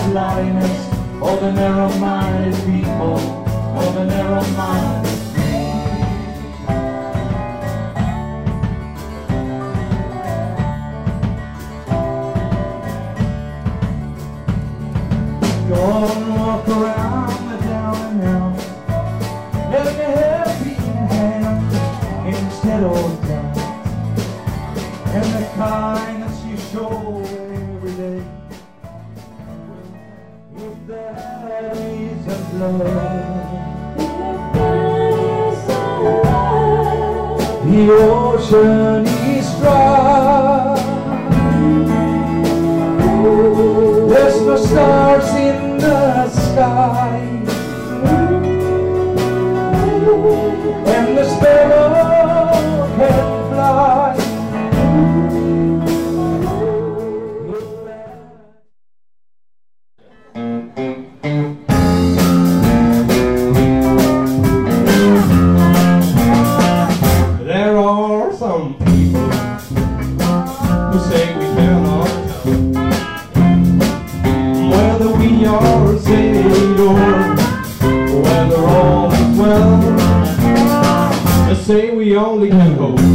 blindness, all the narrow-minded people, all the narrow-minded. Go on, walk around the down and out, lend a helping hand instead of doubt, and the kindness you show every day. If that isn't love, the ocean is dry. There's no stars in the sky, and the sparrow can fly. There are some people who say we cannot whether we are saved or whether all is well. They say we only can hope